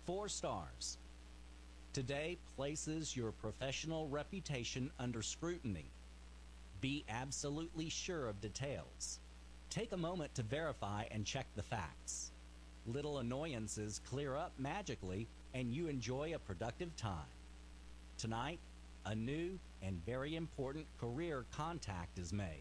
4 stars. Today places your professional reputation under scrutiny. Be absolutely sure of details. Take a moment to verify and check the facts. Little annoyances clear up magically and you enjoy a productive time. Tonight, a new and very important career contact is made.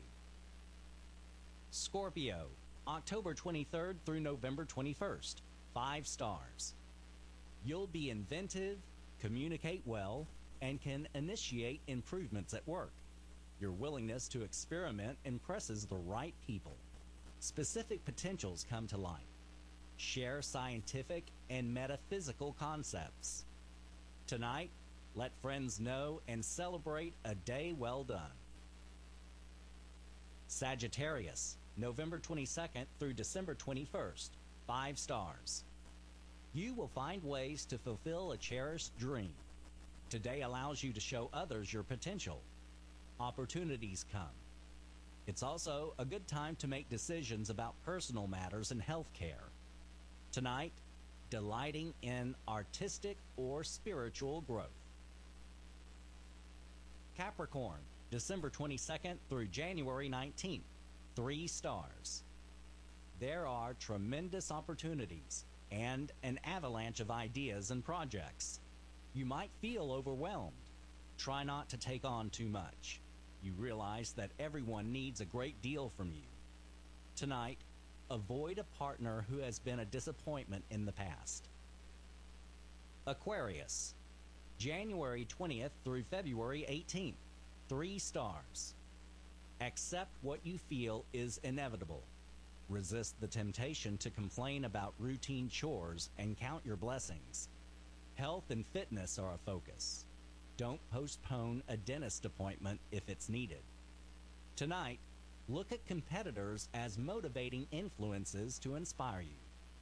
Scorpio, October 23rd through November 21st, 5 stars. You'll be inventive, communicate well, and can initiate improvements at work. Your willingness to experiment impresses the right people. Specific potentials come to light. Share scientific and metaphysical concepts. Tonight, let friends know and celebrate a day well done. Sagittarius, November 22nd through December 21st, 5 stars. You will find ways to fulfill a cherished dream. Today allows you to show others your potential. Opportunities come. It's also a good time to make decisions about personal matters and health care. Tonight, delighting in artistic or spiritual growth. Capricorn, December 22nd through January 19th, 3 stars. There are tremendous opportunities and an avalanche of ideas and projects. You might feel overwhelmed. Try not to take on too much. You realize that everyone needs a great deal from you. Tonight, avoid a partner who has been a disappointment in the past. Aquarius, January 20th through February 18th, 3 stars. Accept what you feel is inevitable. Resist the temptation to complain about routine chores and count your blessings. Health and fitness are a focus. Don't postpone a dentist appointment if it's needed. Tonight, look at competitors as motivating influences to inspire you.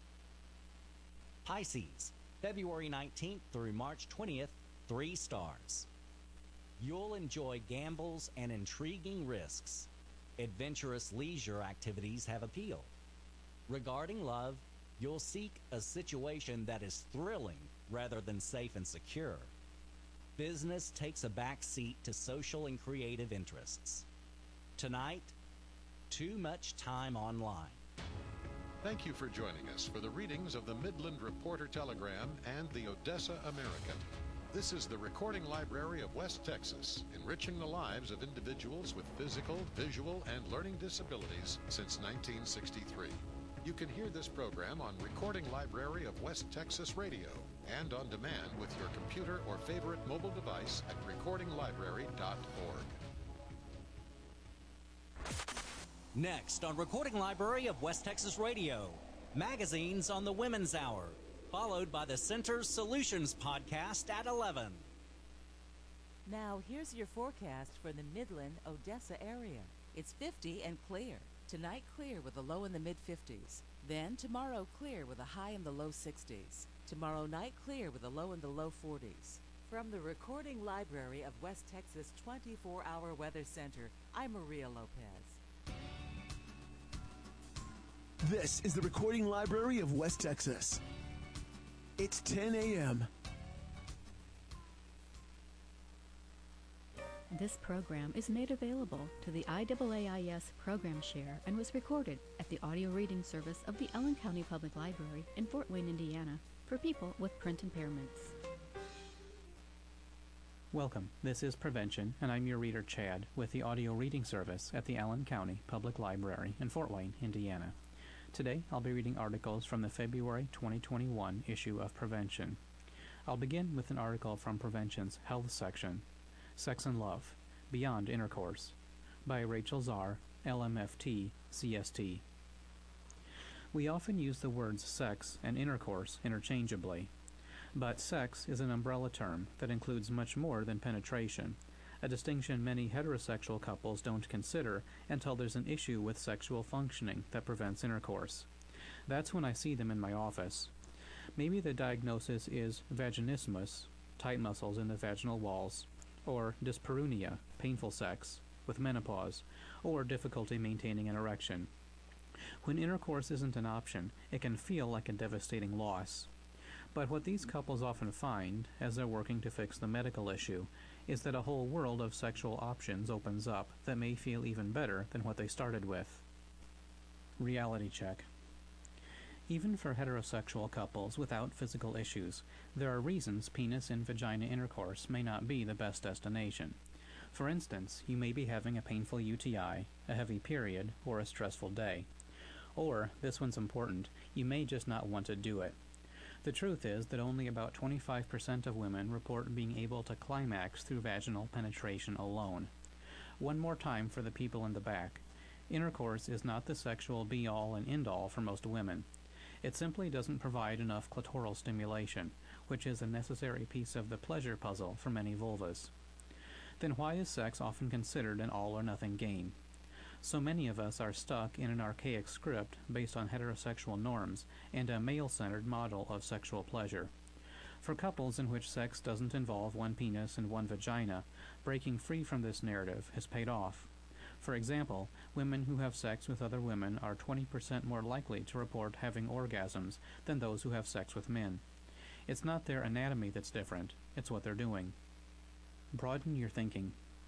Pisces, February 19th through March 20th, 3 stars. You'll enjoy gambles and intriguing risks. Adventurous leisure activities have appeal. Regarding love, you'll seek a situation that is thrilling rather than safe and secure. Business takes a back seat to social and creative interests. Tonight, too much time online. Thank you for joining us for the readings of the Midland Reporter Telegram and the Odessa American. This is the Recording Library of West Texas, enriching the lives of individuals with physical, visual, and learning disabilities since 1963. You can hear this program on Recording Library of West Texas Radio and on demand with your computer or favorite mobile device at recordinglibrary.org. Next on Recording Library of West Texas Radio, magazines on the Women's Hour, followed by the Center's Solutions podcast at 11. Now, here's your forecast for the Midland, Odessa area. It's 50 and clear. Tonight, clear with a low in the mid-50s. Then, tomorrow, clear with a high in the low 60s. Tomorrow night, clear with a low in the low 40s. From the Recording Library of West Texas 24-Hour Weather Center, I'm Maria Lopez. This is the Recording Library of West Texas. It's 10 a.m. This program is made available to the IAAIS Program Share and was recorded at the audio reading service of the Allen County Public Library in Fort Wayne, Indiana, for people with print impairments. Welcome. This is Prevention, and I'm your reader, Chad, with the audio reading service at the Allen County Public Library in Fort Wayne, Indiana. Today, I'll be reading articles from the February 2021 issue of Prevention. I'll begin with an article from Prevention's Health section, Sex and Love, Beyond Intercourse, by Rachel Czar, LMFT, CST. We often use the words sex and intercourse interchangeably, but sex is an umbrella term that includes much more than penetration, a distinction many heterosexual couples don't consider until there's an issue with sexual functioning that prevents intercourse. That's when I see them in my office. Maybe the diagnosis is vaginismus, tight muscles in the vaginal walls, or dyspareunia, painful sex, with menopause, or difficulty maintaining an erection. When intercourse isn't an option, it can feel like a devastating loss. But what these couples often find, as they're working to fix the medical issue, is that a whole world of sexual options opens up that may feel even better than what they started with. Reality check. Even for heterosexual couples without physical issues, there are reasons penis and vagina intercourse may not be the best destination. For instance, you may be having a painful UTI, a heavy period, or a stressful day. Or, this one's important, you may just not want to do it. The truth is that only about 25% of women report being able to climax through vaginal penetration alone. One more time for the people in the back. Intercourse is not the sexual be-all and end-all for most women. It simply doesn't provide enough clitoral stimulation, which is a necessary piece of the pleasure puzzle for many vulvas. Then why is sex often considered an all-or-nothing game? So many of us are stuck in an archaic script based on heterosexual norms and a male-centered model of sexual pleasure. For couples in which sex doesn't involve one penis and one vagina, breaking free from this narrative has paid off. For example, women who have sex with other women are 20% more likely to report having orgasms than those who have sex with men. It's not their anatomy that's different, it's what they're doing. Broaden your thinking.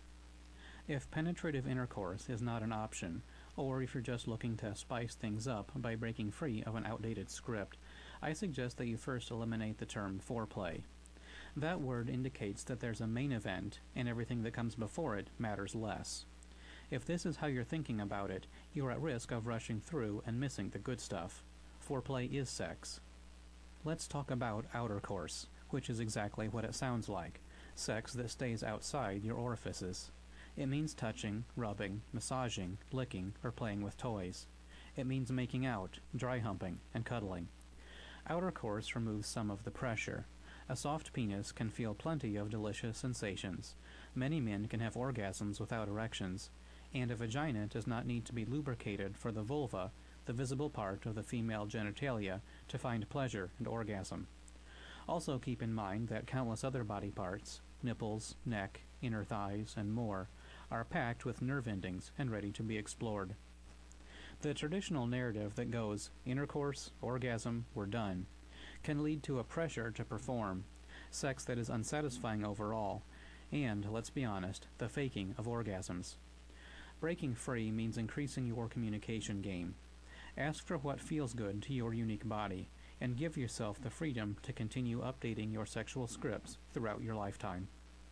If penetrative intercourse is not an option, or if you're just looking to spice things up by breaking free of an outdated script, I suggest that you first eliminate the term foreplay. That word indicates that there's a main event, and everything that comes before it matters less. If this is how you're thinking about it, you're at risk of rushing through and missing the good stuff. Foreplay is sex. Let's talk about outercourse, which is exactly what it sounds like. Sex that stays outside your orifices. It means touching, rubbing, massaging, licking, or playing with toys. It means making out, dry humping, and cuddling. Outercourse removes some of the pressure. A soft penis can feel plenty of delicious sensations. Many men can have orgasms without erections. And a vagina does not need to be lubricated for the vulva, the visible part of the female genitalia, to find pleasure and orgasm. Also keep in mind that countless other body parts, nipples, neck, inner thighs, and more, are packed with nerve endings and ready to be explored. The traditional narrative that goes, intercourse, orgasm, we're done, can lead to a pressure to perform, sex that is unsatisfying overall, and, let's be honest, the faking of orgasms. Breaking free means increasing your communication game. Ask for what feels good to your unique body, and give yourself the freedom to continue updating your sexual scripts throughout your lifetime.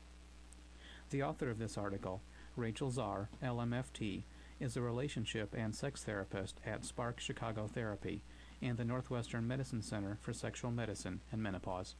The author of this article, Rachel Czar, LMFT, is a relationship and sex therapist at Spark Chicago Therapy and the Northwestern Medicine Center for Sexual Medicine and Menopause.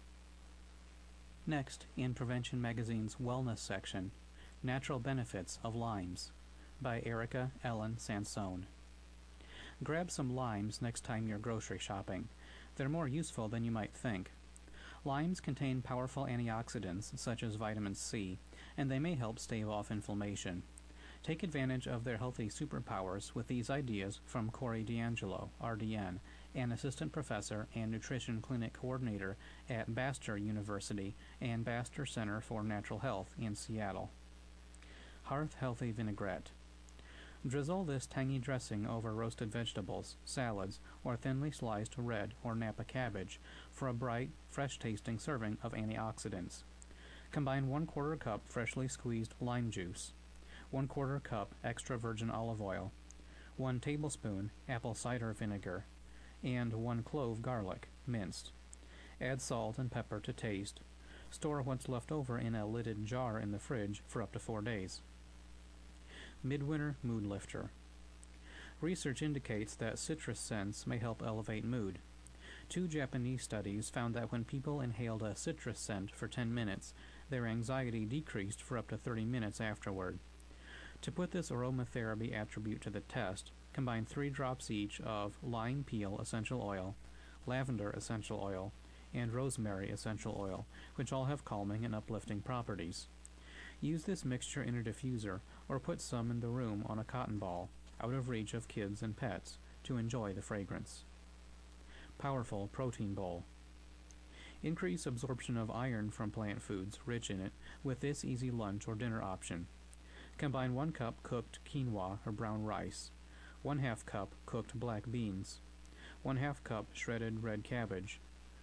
Next, in Prevention Magazine's Wellness section, Natural Benefits of Limes, by Erica Ellen Sansone. Grab some limes next time you're grocery shopping. They're more useful than you might think. Limes contain powerful antioxidants such as vitamin C, and they may help stave off inflammation. Take advantage of their healthy superpowers with these ideas from Corey D'Angelo, RDN, an assistant professor and nutrition clinic coordinator at Bastyr University and Bastyr Center for Natural Health in Seattle. Hearth Healthy Vinaigrette. Drizzle this tangy dressing over roasted vegetables, salads, or thinly sliced red or Napa cabbage for a bright, fresh-tasting serving of antioxidants. Combine 1/4 cup freshly squeezed lime juice, 1/4 cup extra virgin olive oil, 1 tablespoon apple cider vinegar, and 1 clove garlic, minced. Add salt and pepper to taste. Store what's left over in a lidded jar in the fridge for up to 4 days. Midwinter Mood Lifter. Research indicates that citrus scents may help elevate mood. 2 Japanese studies found that when people inhaled a citrus scent for 10 minutes, their anxiety decreased for up to 30 minutes afterward. To put this aromatherapy attribute to the test, combine 3 drops each of lime peel essential oil, lavender essential oil, and rosemary essential oil, which all have calming and uplifting properties. Use this mixture in a diffuser or put some in the room on a cotton ball, out of reach of kids and pets, to enjoy the fragrance. Powerful Protein Bowl. Increase absorption of iron from plant foods rich in it with this easy lunch or dinner option. Combine 1 cup cooked quinoa or brown rice, 1/2 cup cooked black beans, 1/2 cup shredded red cabbage,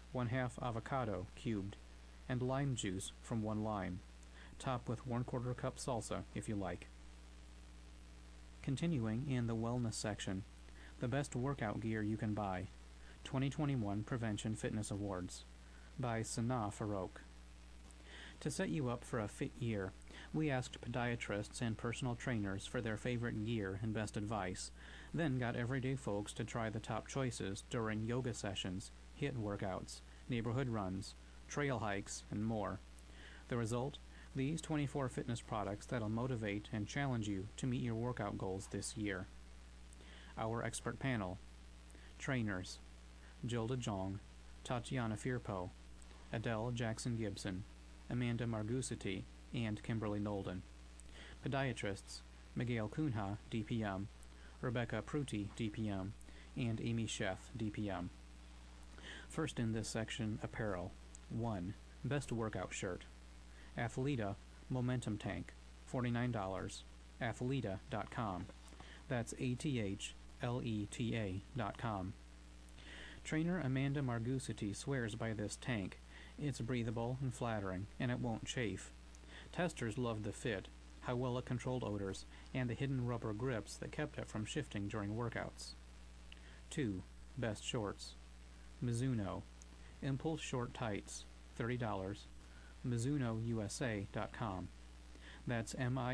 1/2 avocado cubed, and lime juice from 1 lime. Top with 1/4 cup salsa if you like. Continuing in the wellness section, the best workout gear you can buy. 2021 Prevention Fitness Awards by Sanaa Farouk. To set you up for a fit year, we asked podiatrists and personal trainers for their favorite gear and best advice, then got everyday folks to try the top choices during yoga sessions, HIIT workouts, neighborhood runs, trail hikes, and more. The result? These 24 fitness products that'll motivate and challenge you to meet your workout goals this year. Our expert panel: trainers Jill DeJong, Tatiana Firpo, Adele Jackson-Gibson, Amanda Margusity, and Kimberly Nolden. Podiatrists: Miguel Cunha, DPM, Rebecca Pruti, DPM, and Amy Sheth, DPM. First in this section, apparel. 1. Best workout shirt. Athleta Momentum Tank, $49, athleta.com. That's ATHLETA.com. Trainer Amanda Margusity swears by this tank. It's breathable and flattering, and it won't chafe. Testers loved the fit, how well it controlled odors, and the hidden rubber grips that kept it from shifting during workouts. 2. Best shorts. Mizuno Impulse Short Tights, $30, MizunoUSA.com. That's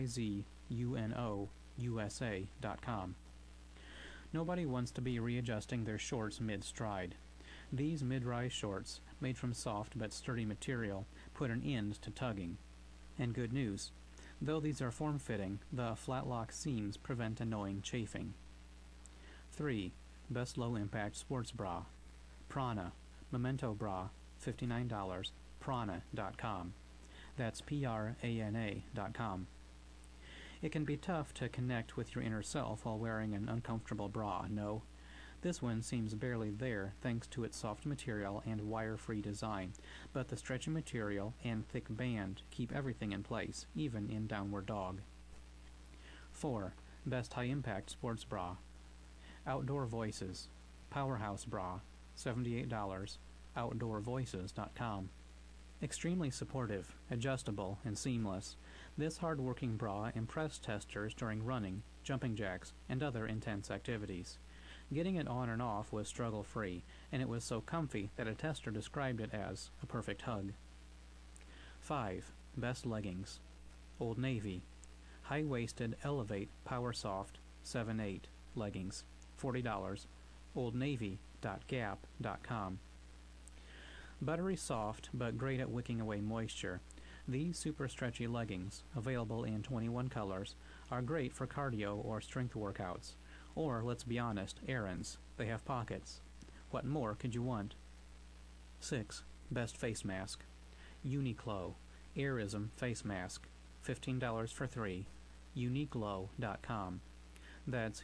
MIZUNOUSA.com. Nobody wants to be readjusting their shorts mid-stride. These mid-rise shorts, made from soft but sturdy material, put an end to tugging. And good news, though these are form-fitting, the flat-lock seams prevent annoying chafing. 3. Best low-impact sports bra. Prana Memento Bra, $59, prana.com. That's PRANA.com. It can be tough to connect with your inner self while wearing an uncomfortable bra, no? This one seems barely there thanks to its soft material and wire-free design, but the stretchy material and thick band keep everything in place, even in downward dog. 4. Best high-impact sports bra. Outdoor Voices Powerhouse Bra, $78, outdoorvoices.com. Extremely supportive, adjustable, and seamless, this hard-working bra impressed testers during running, jumping jacks, and other intense activities. Getting it on and off was struggle-free, and it was so comfy that a tester described it as a perfect hug. 5. Best leggings. Old Navy High-waisted Elevate Power Soft 7/8 leggings, $40, oldnavy.gap.com. Buttery soft, but great at wicking away moisture, these super stretchy leggings, available in 21 colors, are great for cardio or strength workouts. Or, let's be honest, errands. They have pockets. What more could you want? 6. Best face mask. Uniqlo Airism Face Mask, $15 for 3, uniqlo.com. That's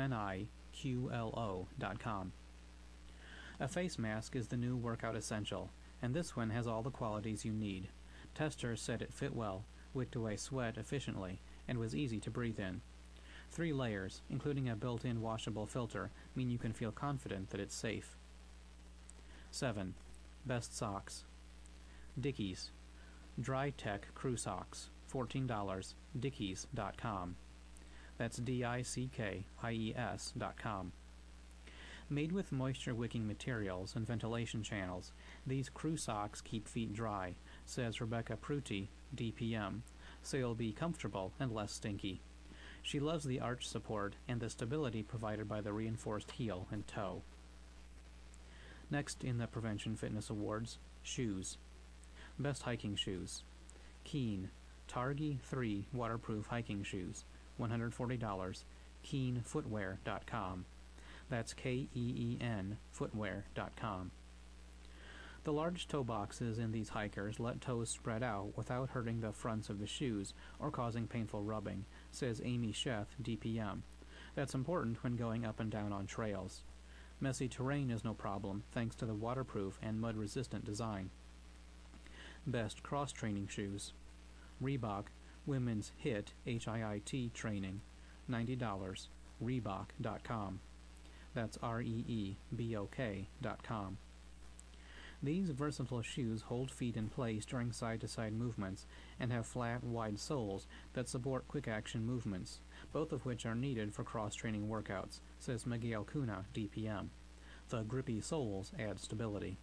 UNIQLO.com. A face mask is the new workout essential, and this one has all the qualities you need. Testers said it fit well, wicked away sweat efficiently, and was easy to breathe in. 3 layers, including a built-in washable filter, mean you can feel confident that it's safe. 7. Best socks. Dickies Dry Tech Crew Socks, $14, dickies.com. That's DICKIES.com. Made with moisture-wicking materials and ventilation channels, these crew socks keep feet dry, says Rebecca Pruti, DPM, so you'll be comfortable and less stinky. She loves the arch support and the stability provided by the reinforced heel and toe. Next in the Prevention Fitness Awards, shoes. Best hiking shoes. Keen Targhee 3 waterproof hiking shoes, $140, keenfootwear.com. That's KEEN footwear.com. The large toe boxes in these hikers let toes spread out without hurting the fronts of the shoes or causing painful rubbing, says Amy Sheth, DPM. That's important when going up and down on trails. Messy terrain is no problem thanks to the waterproof and mud-resistant design. Best cross-training shoes. Reebok Women's HIIT, HIIT training, $90, reebok.com. That's REEBOK.com. These versatile shoes hold feet in place during side-to-side movements and have flat, wide soles that support quick-action movements, both of which are needed for cross-training workouts, says Miguel Cunha, DPM. The grippy soles add stability.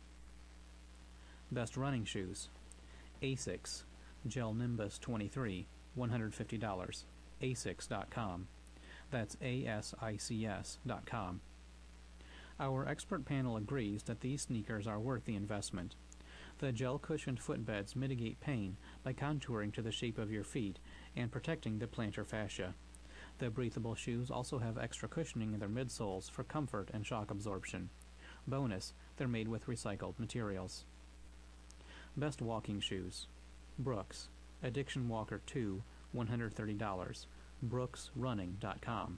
Best running shoes. ASICS Gel Nimbus 23, $150. ASICS.com. That's ASICS.com. Our expert panel agrees that these sneakers are worth the investment. The gel-cushioned footbeds mitigate pain by contouring to the shape of your feet and protecting the plantar fascia. The breathable shoes also have extra cushioning in their midsoles for comfort and shock absorption. Bonus, they're made with recycled materials. Best walking shoes. Brooks Addiction Walker 2, $130. BrooksRunning.com.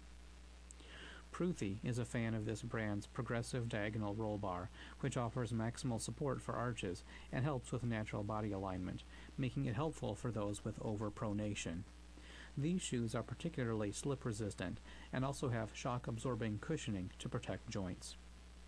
Pruthi is a fan of this brand's progressive diagonal roll bar, which offers maximal support for arches and helps with natural body alignment, making it helpful for those with overpronation. These shoes are particularly slip-resistant and also have shock-absorbing cushioning to protect joints.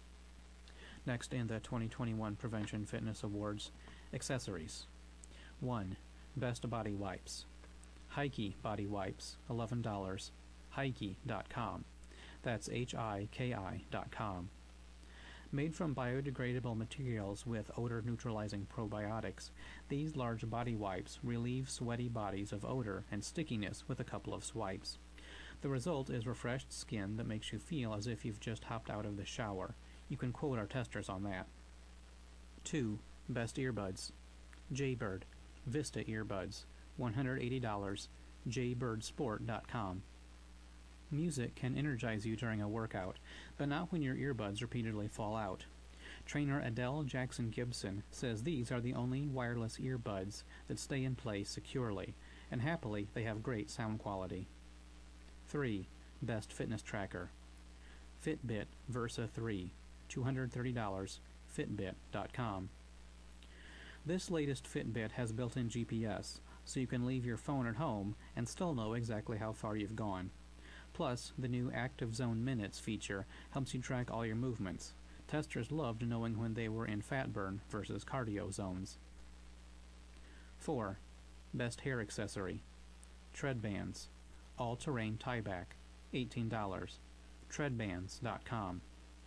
Next in the 2021 Prevention Fitness Awards, accessories. 1. Best Body Wipes. Hiki Body Wipes, $11. Hiki.com. That's HIKI.com. Made from biodegradable materials with odor-neutralizing probiotics, these large body wipes relieve sweaty bodies of odor and stickiness with a couple of swipes. The result is refreshed skin that makes you feel as if you've just hopped out of the shower. You can quote our testers on that. 2. Best Earbuds. Jaybird Vista Earbuds, $180. jbirdsport.com. Music can energize you during a workout, but not when your earbuds repeatedly fall out. Trainer Adele Jackson-Gibson says these are the only wireless earbuds that stay in place securely, and happily they have great sound quality. 3. Best Fitness Tracker. Fitbit Versa 3, $230. Fitbit.com. This latest Fitbit has built-in GPS, so you can leave your phone at home and still know exactly how far you've gone. Plus, the new Active Zone Minutes feature helps you track all your movements. Testers loved knowing when they were in fat burn versus cardio zones. 4. Best Hair Accessory. Tread Bands. All-Terrain Tieback, $18. Treadbands.com.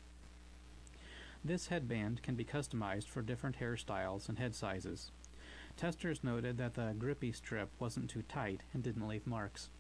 This headband can be customized for different hairstyles and head sizes. Testers noted that the grippy strip wasn't too tight and didn't leave marks.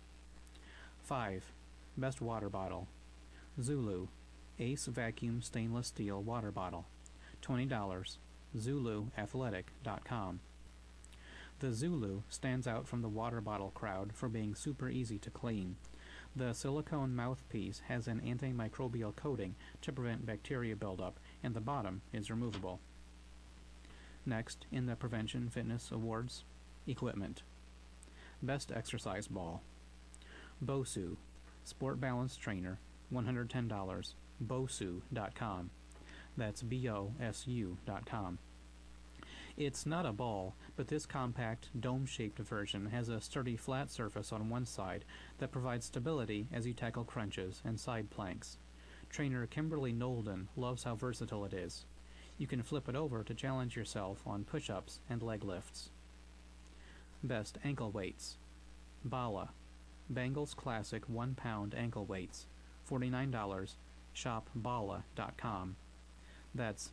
5. Best Water Bottle. Zulu Ace Vacuum Stainless Steel Water Bottle, $20. ZuluAthletic.com. The Zulu stands out from the water bottle crowd for being super easy to clean. The silicone mouthpiece has an antimicrobial coating to prevent bacteria buildup, and the bottom is removable. Next, in the Prevention Fitness Awards, equipment. Best Exercise Ball. Bosu Sport Balance Trainer, $110. Bosu.com. That's BOSU.com. It's not a ball, but this compact, dome-shaped version has a sturdy flat surface on one side that provides stability as you tackle crunches and side planks. Trainer Kimberly Nolden loves how versatile it is. You can flip it over to challenge yourself on push-ups and leg lifts. Best Ankle Weights. Bala Bangles Classic 1-pound ankle weights, $49. ShopBala.com. That's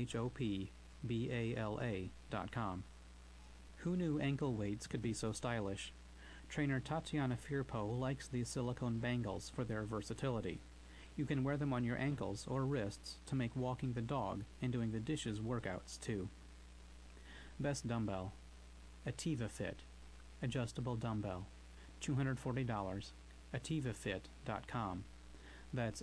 ShopBala.com. Who knew ankle weights could be so stylish? Trainer Tatiana Firpo likes these silicone bangles for their versatility. You can wear them on your ankles or wrists to make walking the dog and doing the dishes workouts too. Best Dumbbell. Ativa Fit Adjustable Dumbbell, $240. AtivaFit.com. That's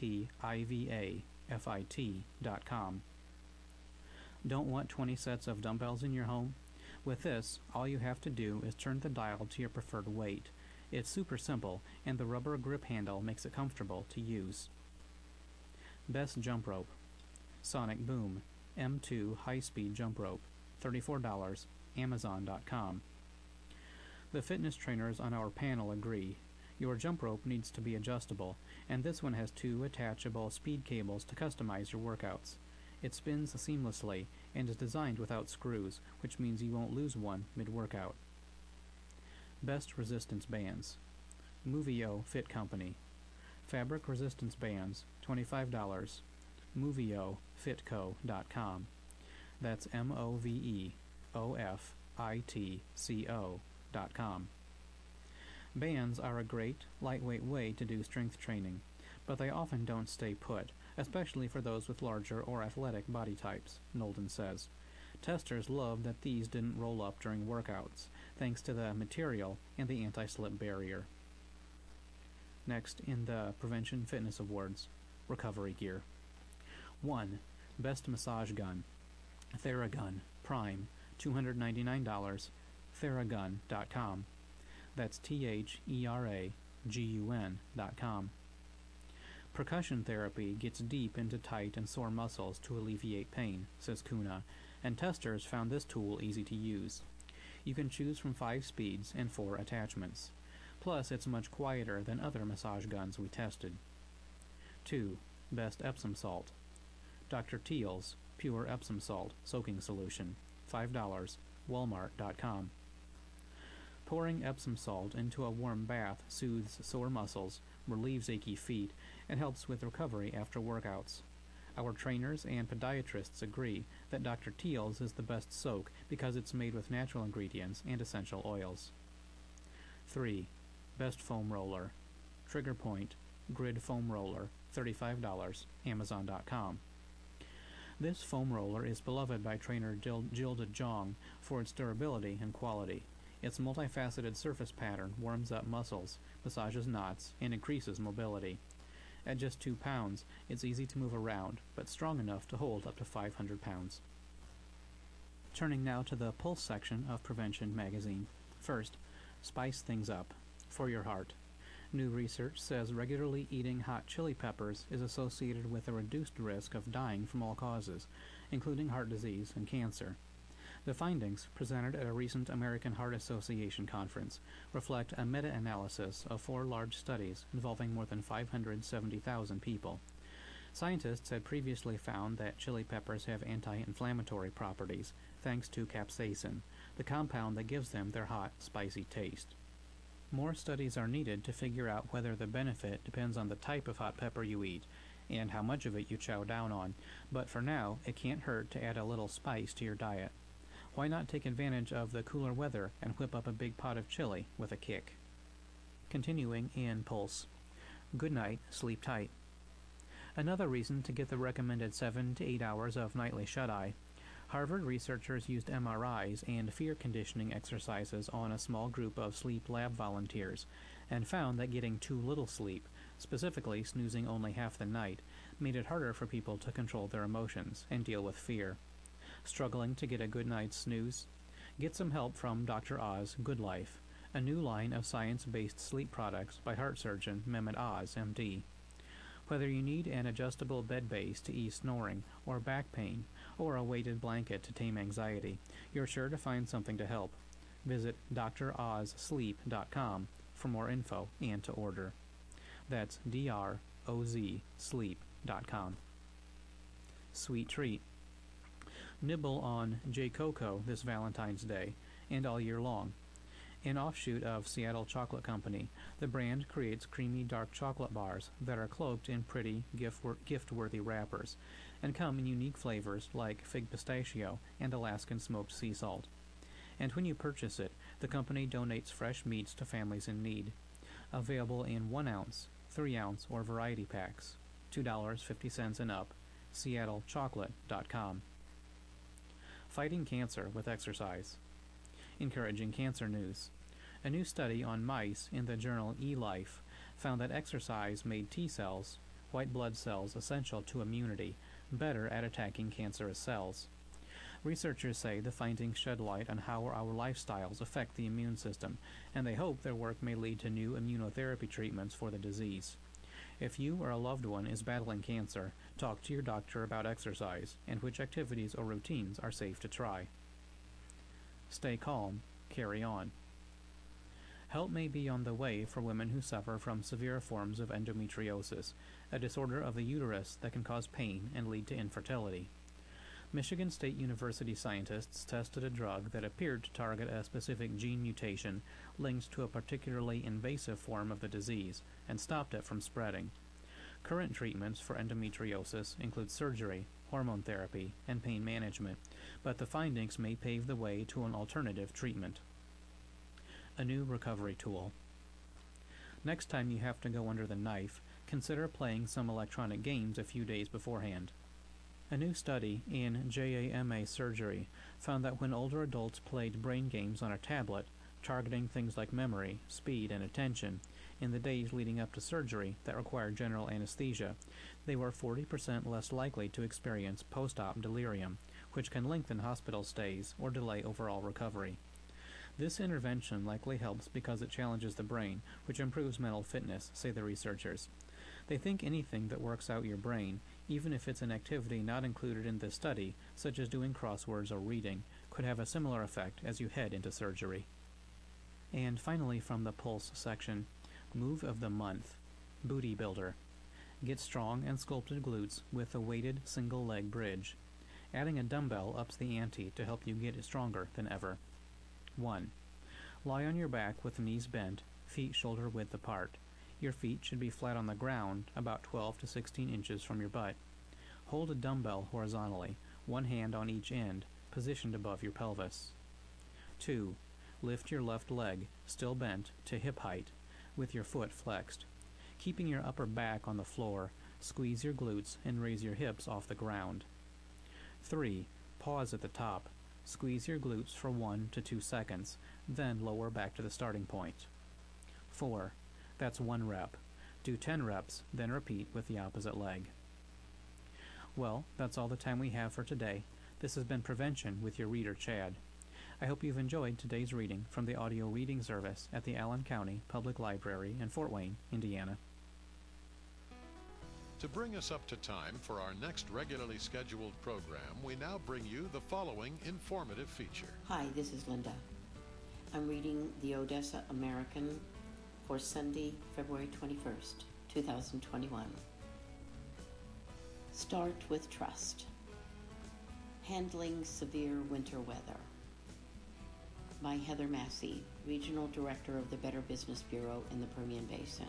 ATIVAFIT.com. Don't want 20 sets of dumbbells in your home? With this, all you have to do is turn the dial to your preferred weight. It's super simple, and the rubber grip handle makes it comfortable to use. Best Jump Rope. Sonic Boom M2 High-Speed Jump Rope, $34. Amazon.com. The fitness trainers on our panel agree. Your jump rope needs to be adjustable, and this one has 2 attachable speed cables to customize your workouts. It spins seamlessly and is designed without screws, which means you won't lose one mid-workout. Best resistance bands. Movio Fit Company. Fabric resistance bands, $25. MovioFitco.com. That's MOVEOFITCO.com. Bands are a great, lightweight way to do strength training, but they often don't stay put, especially for those with larger or athletic body types, Nolden says. Testers loved that these didn't roll up during workouts, thanks to the material and the anti-slip barrier. Next, in the Prevention Fitness Awards, recovery gear. 1. Best massage gun. Theragun Prime, $299, Theragun.com. That's THERAGUN.com. Percussion therapy gets deep into tight and sore muscles to alleviate pain, says Kuna, and testers found this tool easy to use. You can choose from 5 speeds and 4 attachments. Plus, it's much quieter than other massage guns we tested. 2. Best Epsom salt. Dr. Teal's Pure Epsom Salt Soaking Solution, $5, Walmart.com. Pouring Epsom salt into a warm bath soothes sore muscles, relieves achy feet, and helps with recovery after workouts. Our trainers and podiatrists agree that Dr. Teal's is the best soak because it's made with natural ingredients and essential oils. 3. Best Foam Roller. Trigger Point Grid Foam Roller, $35, Amazon.com. This foam roller is beloved by trainer Gilda Jong for its durability and quality. Its multifaceted surface pattern warms up muscles, massages knots, and increases mobility. At just 2 pounds, it's easy to move around, but strong enough to hold up to 500 pounds. Turning now to the Pulse section of Prevention magazine. First, spice things up. For your heart. New research says regularly eating hot chili peppers is associated with a reduced risk of dying from all causes, including heart disease and cancer. The findings, presented at a recent American Heart Association conference, reflect a meta-analysis of 4 large studies involving more than 570,000 people. Scientists had previously found that chili peppers have anti-inflammatory properties, thanks to capsaicin, the compound that gives them their hot, spicy taste. More studies are needed to figure out whether the benefit depends on the type of hot pepper you eat and how much of it you chow down on, but for now, it can't hurt to add a little spice to your diet. Why not take advantage of the cooler weather and whip up a big pot of chili with a kick? Continuing in Pulse. Good night, sleep tight. Another reason to get the recommended 7 to 8 hours of nightly shut-eye. Harvard researchers used MRIs and fear conditioning exercises on a small group of sleep lab volunteers and found that getting too little sleep, specifically snoozing only half the night, made it harder for people to control their emotions and deal with fear. Struggling to get a good night's snooze? Get some help from Dr. Oz Good Life, a new line of science-based sleep products by heart surgeon Mehmet Oz, MD. Whether you need an adjustable bed base to ease snoring, or back pain, or a weighted blanket to tame anxiety, you're sure to find something to help. Visit drozsleep.com for more info and to order. That's drozsleep.com. Sweet treat. Nibble on J. Coco this Valentine's Day and all year long. An offshoot of Seattle Chocolate Company, the brand creates creamy dark chocolate bars that are cloaked in pretty, gift-worthy wrappers and come in unique flavors like fig pistachio and Alaskan smoked sea salt. And when you purchase it, the company donates fresh meats to families in need. Available in 1 ounce, 3 ounce, or variety packs. $2.50 and up. SeattleChocolate.com. Fighting cancer with exercise. Encouraging cancer news. A new study on mice in the journal eLife found that exercise made T cells, white blood cells essential to immunity, better at attacking cancerous cells. Researchers say the findings shed light on how our lifestyles affect the immune system, and they hope their work may lead to new immunotherapy treatments for the disease. If you or a loved one is battling cancer, talk to your doctor about exercise and which activities or routines are safe to try. Stay calm, carry on. Help may be on the way for women who suffer from severe forms of endometriosis, a disorder of the uterus that can cause pain and lead to infertility. Michigan State University scientists tested a drug that appeared to target a specific gene mutation linked to a particularly invasive form of the disease and stopped it from spreading. Current treatments for endometriosis include surgery, hormone therapy, and pain management, but the findings may pave the way to an alternative treatment. A new recovery tool. Next time you have to go under the knife, consider playing some electronic games a few days beforehand. A new study in JAMA Surgery found that when older adults played brain games on a tablet, targeting things like memory, speed, and attention, in the days leading up to surgery that required general anesthesia, they were 40% less likely to experience post-op delirium, which can lengthen hospital stays or delay overall recovery. This intervention likely helps because it challenges the brain, which improves mental fitness, say the researchers. They think anything that works out your brain, even if it's an activity not included in this study, such as doing crosswords or reading, could have a similar effect as you head into surgery. And finally, from the Pulse section, Move of the Month, Booty Builder. Get strong and sculpted glutes with a weighted single leg bridge. Adding a dumbbell ups the ante to help you get stronger than ever. 1. Lie on your back with knees bent, feet shoulder width apart. Your feet should be flat on the ground, about 12 to 16 inches from your butt. Hold a dumbbell horizontally, one hand on each end, positioned above your pelvis. 2. Lift your left leg, still bent, to hip height, with your foot flexed. Keeping your upper back on the floor, squeeze your glutes and raise your hips off the ground. 3. Pause at the top. Squeeze your glutes for 1 to 2 seconds, then lower back to the starting point. 4. That's 1 rep. Do 10 reps, then repeat with the opposite leg. Well, that's all the time we have for today. This has been Prevention with your reader, Chad. I hope you've enjoyed today's reading from the audio reading service at the Allen County Public Library in Fort Wayne, Indiana. To bring us up to time for our next regularly scheduled program, we now bring you the following informative feature. Hi, this is Linda. I'm reading the Odessa American for Sunday, February 21st, 2021. Start with Trust. Handling Severe Winter Weather. By Heather Massey, Regional Director of the Better Business Bureau in the Permian Basin.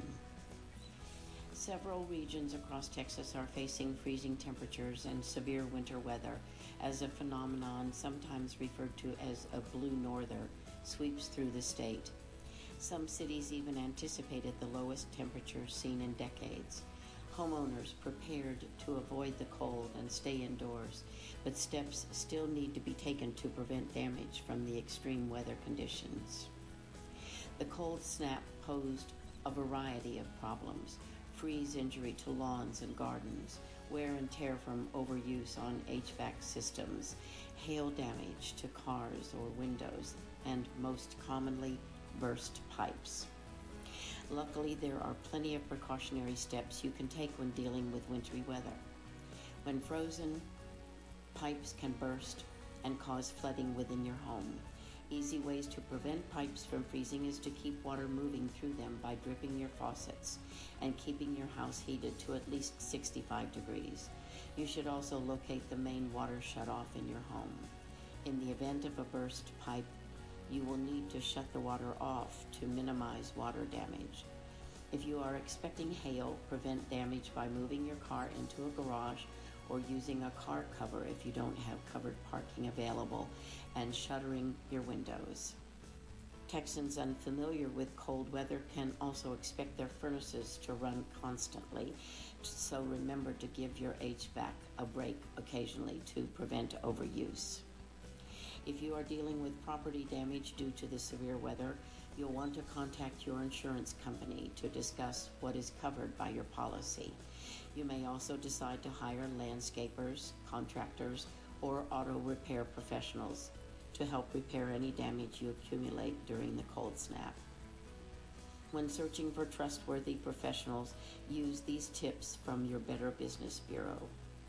Several regions across Texas are facing freezing temperatures and severe winter weather as a phenomenon sometimes referred to as a blue norther sweeps through the state. Some cities even anticipated the lowest temperatures seen in decades. Homeowners prepared to avoid the cold and stay indoors, but steps still need to be taken to prevent damage from the extreme weather conditions. The cold snap posed a variety of problems: freeze injury to lawns and gardens, wear and tear from overuse on HVAC systems, hail damage to cars or windows, and most commonly, burst pipes. Luckily, there are plenty of precautionary steps you can take when dealing with wintry weather. When frozen, pipes can burst and cause flooding within your home. Easy ways to prevent pipes from freezing is to keep water moving through them by dripping your faucets and keeping your house heated to at least 65 degrees. You should also locate the main water shutoff in your home. In the event of a burst pipe, you will need to shut the water off to minimize water damage. If you are expecting hail, prevent damage by moving your car into a garage or using a car cover if you don't have covered parking available, and shuttering your windows. Texans unfamiliar with cold weather can also expect their furnaces to run constantly, so remember to give your HVAC a break occasionally to prevent overuse. If you are dealing with property damage due to the severe weather, you'll want to contact your insurance company to discuss what is covered by your policy. You may also decide to hire landscapers, contractors, or auto repair professionals to help repair any damage you accumulate during the cold snap. When searching for trustworthy professionals, use these tips from your Better Business Bureau.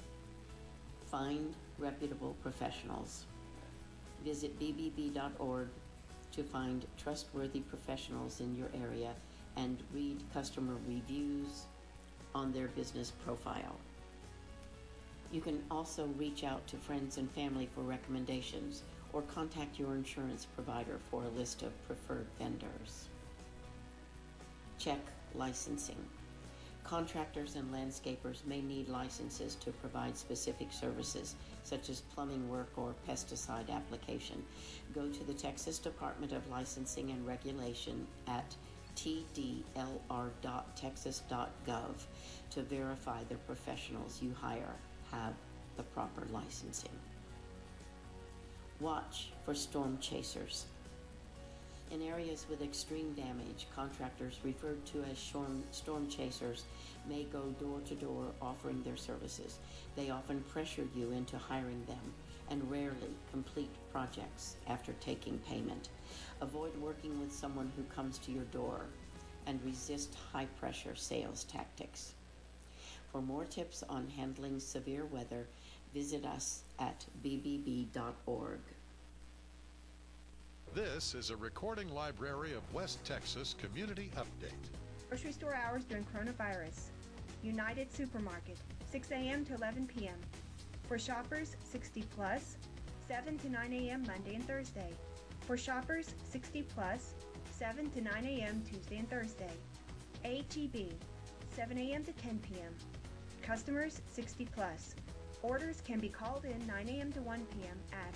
Find reputable professionals. Visit bbb.org to find trustworthy professionals in your area and read customer reviews on their business profile. You can also reach out to friends and family for recommendations or contact your insurance provider for a list of preferred vendors. Check licensing. Contractors and landscapers may need licenses to provide specific services, such as plumbing work or pesticide application. Go to the Texas Department of Licensing and Regulation at tdlr.texas.gov to verify the professionals you hire have the proper licensing. Watch for storm chasers. In areas with extreme damage, contractors referred to as storm chasers may go door to door offering their services. They often pressure you into hiring them and rarely complete projects after taking payment. Avoid working with someone who comes to your door and resist high-pressure sales tactics. For more tips on handling severe weather, visit us at bbb.org. This is a recording library of West Texas Community Update. Grocery store hours during coronavirus. United Supermarket, 6 a.m. to 11 p.m. For shoppers 60 plus, 7 to 9 a.m. Monday and Thursday. For shoppers 60 plus, 7 to 9 a.m. Tuesday and Thursday. H-E-B, 7 a.m. to 10 p.m. Customers 60 plus. Orders can be called in 9 a.m. to 1 p.m. at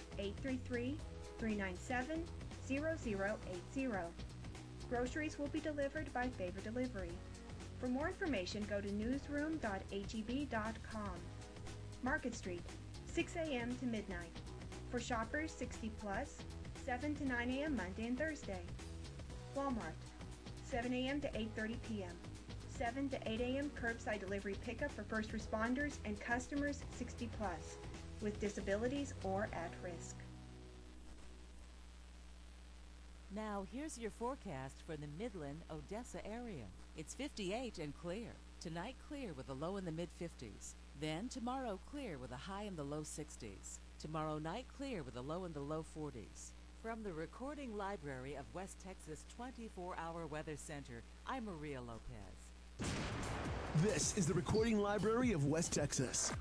833-397-0080. Groceries will be delivered by Favor Delivery. For more information, go to newsroom.heb.com. Market Street, 6 a.m. to midnight. For shoppers 60 plus, 7 to 9 a.m. Monday and Thursday. Walmart, 7 a.m. to 8:30 p.m. 7 to 8 a.m. curbside delivery pickup for first responders and customers 60 plus with disabilities or at risk. Now, here's your forecast for the Midland, Odessa area. It's 58 and clear. Tonight, clear with a low in the mid-50s. Then, tomorrow, clear with a high in the low 60s. Tomorrow night, clear with a low in the low 40s. From the Recording Library of West Texas 24-Hour Weather Center, I'm Maria Lopez. This is the Recording Library of West Texas.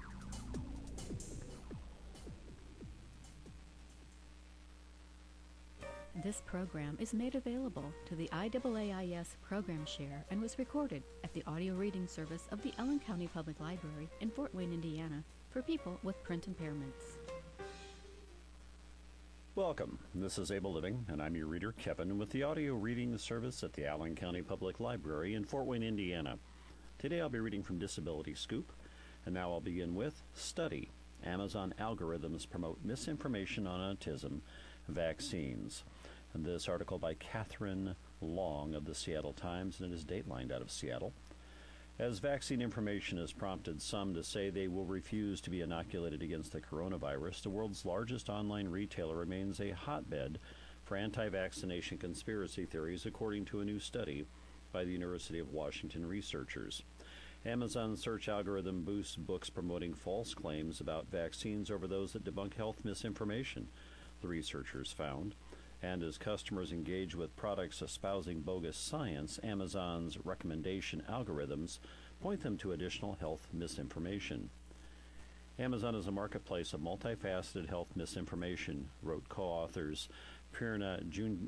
This program is made available to the IAAIS Program Share and was recorded at the audio reading service of the Ellen County Public Library in Fort Wayne, Indiana, for people with print impairments. Welcome. This is Able Living, and I'm your reader, Kevin, with the audio reading service at the Allen County Public Library in Fort Wayne, Indiana. Today I'll be reading from Disability Scoop, and now I'll begin with Study. Amazon algorithms promote misinformation on autism vaccines. And this article by Catherine Long of the Seattle Times, and it is datelined out of Seattle. As vaccine information has prompted some to say they will refuse to be inoculated against the coronavirus, the world's largest online retailer remains a hotbed for anti-vaccination conspiracy theories, according to a new study by the University of Washington researchers. Amazon's search algorithm boosts books promoting false claims about vaccines over those that debunk health misinformation, the researchers found. And as customers engage with products espousing bogus science, Amazon's recommendation algorithms point them to additional health misinformation. Amazon is a marketplace of multifaceted health misinformation, wrote co-authors Pirna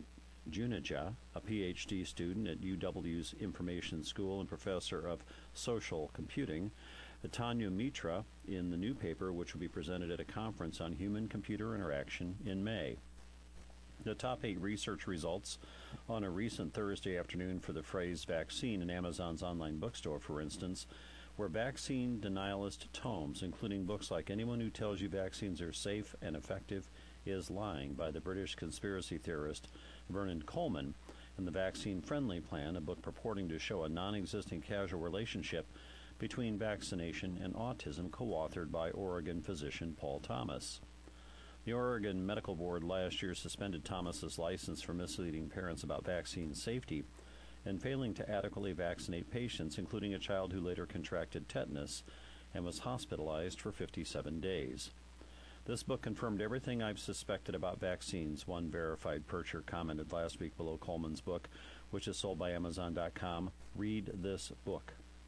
Juneja, a PhD student at UW's Information School and professor of social computing, Tanya Mitra, in the new paper, which will be presented at a conference on human-computer interaction in May. The top 8 research results on a recent Thursday afternoon for the phrase vaccine in Amazon's online bookstore, for instance, were vaccine denialist tomes, including books like Anyone Who Tells You Vaccines Are Safe and Effective is Lying by the British conspiracy theorist Vernon Coleman, and The Vaccine-Friendly Plan, a book purporting to show a non-existent causal relationship between vaccination and autism, co-authored by Oregon physician Paul Thomas. The Oregon Medical Board last year suspended Thomas's license for misleading parents about vaccine safety and failing to adequately vaccinate patients, including a child who later contracted tetanus and was hospitalized for 57 days. This book confirmed everything I've suspected about vaccines, one verified purchaser commented last week below Coleman's book, which is sold by Amazon.com. Read this book.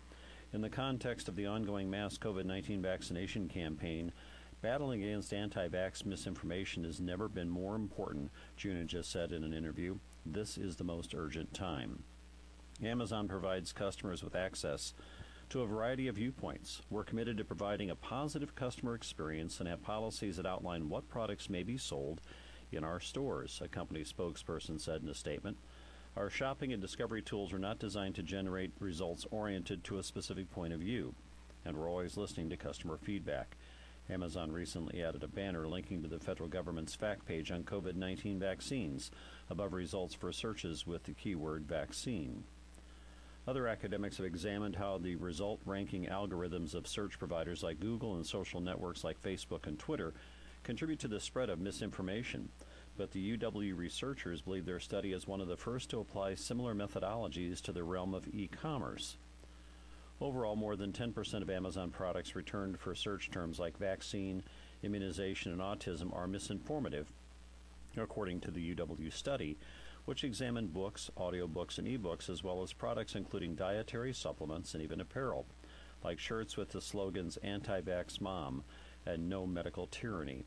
In the context of the ongoing mass COVID-19 vaccination campaign, battling against anti-vax misinformation has never been more important, Juna just said in an interview. This is the most urgent time. Amazon provides customers with access to a variety of viewpoints. We're committed to providing a positive customer experience and have policies that outline what products may be sold in our stores, a company spokesperson said in a statement. Our shopping and discovery tools are not designed to generate results oriented to a specific point of view, and we're always listening to customer feedback. Amazon recently added a banner linking to the federal government's fact page on COVID-19 vaccines above results for searches with the keyword vaccine. Other academics have examined how the result ranking algorithms of search providers like Google and social networks like Facebook and Twitter contribute to the spread of misinformation. But the UW researchers believe their study is one of the first to apply similar methodologies to the realm of e-commerce. Overall, more than 10% of Amazon products returned for search terms like vaccine, immunization, and autism are misinformative, according to the UW study, which examined books, audiobooks, and ebooks, as well as products including dietary supplements and even apparel, like shirts with the slogans "Anti-Vax Mom" and "No Medical Tyranny."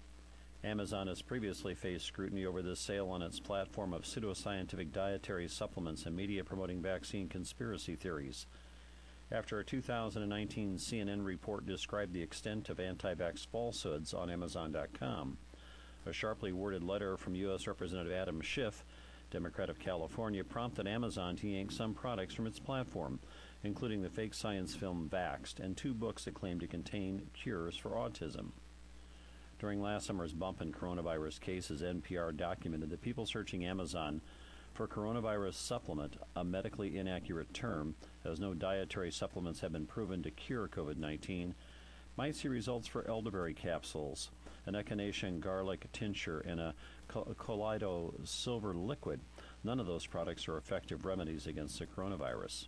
Amazon has previously faced scrutiny over the sale on its platform of pseudoscientific dietary supplements and media promoting vaccine conspiracy theories. After a 2019 CNN report described the extent of anti-vax falsehoods on Amazon.com, a sharply worded letter from U.S. Representative Adam Schiff, Democrat of California, prompted Amazon to yank some products from its platform, including the fake science film Vaxxed and 2 books that claim to contain cures for autism. During last summer's bump in coronavirus cases, NPR documented that people searching Amazon for coronavirus supplement, a medically inaccurate term, as no dietary supplements have been proven to cure COVID-19, might see results for elderberry capsules, an echinacea garlic tincture, and a Kaleido silver liquid. None of those products are effective remedies against the coronavirus.